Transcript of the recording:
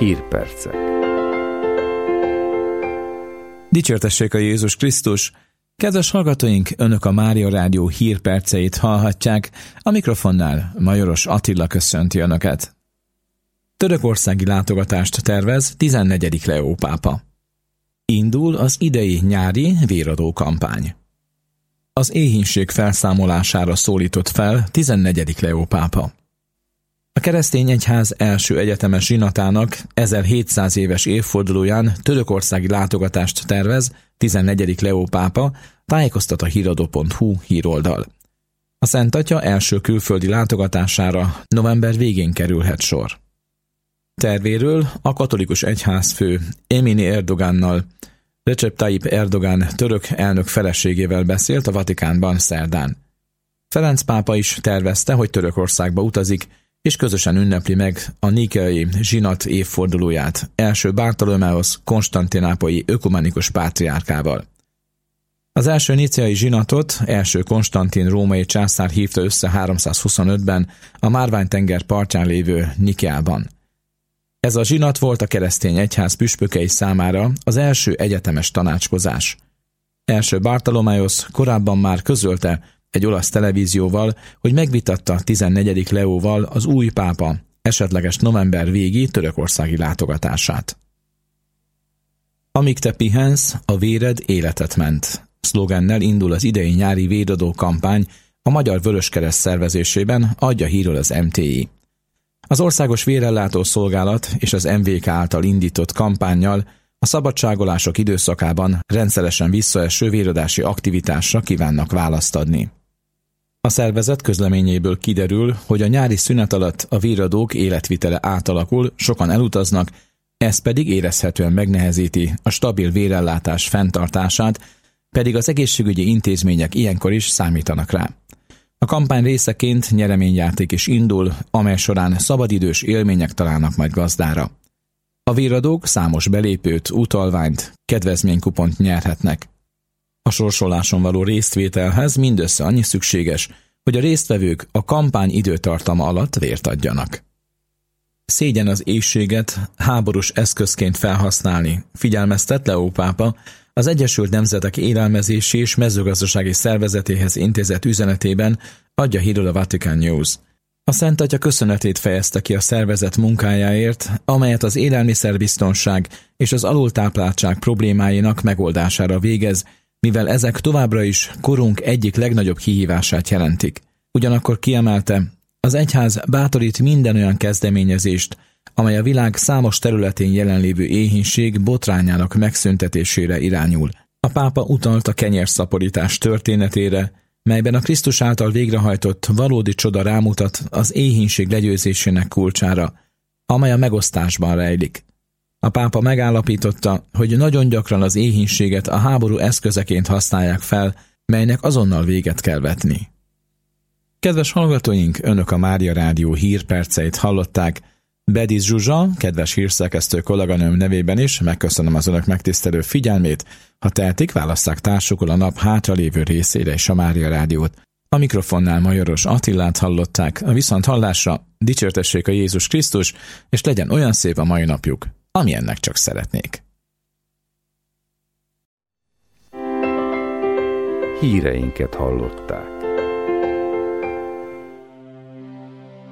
Hírpercek. Dicsértessék a Jézus Krisztus! Kedves hallgatóink, Önök a Mária Rádió hírperceit hallhatják, a mikrofonnál Majoros Attila köszönti Önöket. Törökországi látogatást tervez 14. Leó pápa. Indul az idei nyári véradó kampány. Az éhínség felszámolására szólított fel 14. Leó pápa. A keresztény egyház első egyetemes zsinatának 1700 éves évfordulóján törökországi látogatást tervez 14. Leó pápa, tájékoztat a híradó.hu híroldal. A Szent Atya első külföldi látogatására november végén kerülhet sor. Tervéről a katolikus egyházfő Emini Erdogannal, Recep Tayyip Erdogan török elnök feleségével beszélt a Vatikánban szerdán. Ferenc pápa is tervezte, hogy Törökországba utazik, és közösen ünnepli meg a níkeai zsinat évfordulóját első Bartolomeosz konstantinápolyi ökumenikus pátriárkával. Az első níceai zsinatot első Konstantin római császár hívta össze 325-ben a Márvány-tenger partján lévő Nikeában. Ez a zsinat volt a keresztény egyház püspökei számára az első egyetemes tanácskozás. Első Bartolomeosz korábban már közölte egy olasz televízióval, hogy megvitatta 14. Leóval az új pápa esetleges november végi törökországi látogatását. Amíg te pihensz, a véred életet ment. Szlogennel indul az idei nyári véradó kampány a Magyar Vöröskereszt szervezésében, adja hírül az MTI. Az Országos Vérellátó Szolgálat és az MVK által indított kampánnyal a szabadságolások időszakában rendszeresen visszaeső véradási aktivitásra kívánnak választ adni. A szervezet közleményéből kiderül, hogy a nyári szünet alatt a véradók életvitele átalakul, sokan elutaznak, ez pedig érezhetően megnehezíti a stabil vérellátás fenntartását, pedig az egészségügyi intézmények ilyenkor is számítanak rá. A kampány részeként nyereményjáték is indul, amely során szabadidős élmények találnak majd gazdára. A véradók számos belépőt, utalványt, kedvezménykupont nyerhetnek. A sorsoláson való résztvételhez mindössze annyi szükséges, hogy a résztvevők a kampány időtartama alatt vért adjanak. Szégyen az éhséget háborús eszközként felhasználni, figyelmeztet Leó pápa az Egyesült Nemzetek Élelmezési és Mezőgazdasági Szervezetéhez intézett üzenetében, adja hírül a Vatican News. A Szent Atya köszönetét fejezte ki a szervezet munkájáért, amelyet az élelmiszerbiztonság és az alultápláltság problémáinak megoldására végez, mivel ezek továbbra is korunk egyik legnagyobb kihívását jelentik. Ugyanakkor kiemelte, az egyház bátorít minden olyan kezdeményezést, amely a világ számos területén jelenlévő éhínség botrányának megszüntetésére irányul. A pápa utalt a kenyérszaporítás történetére, melyben a Krisztus által végrehajtott valódi csoda rámutat az éhínség legyőzésének kulcsára, amely a megosztásban rejlik. A pápa megállapította, hogy nagyon gyakran az éhínséget a háború eszközeként használják fel, melynek azonnal véget kell vetni. Kedves hallgatóink, Önök a Mária Rádió hírperceit hallották. Bediz Zsuzsa, kedves hírszerkesztő kolléganőm nevében is megköszönöm az Önök megtisztelő figyelmét. Ha tehetik, válasszák társukul a nap hátralévő részére is a Mária Rádiót. A mikrofonnál Majoros Attilát hallották, a viszonthallásra dicsértessék a Jézus Krisztus, és legyen olyan szép a mai napjuk, amilyennek csak szeretnék. Híreinket hallották.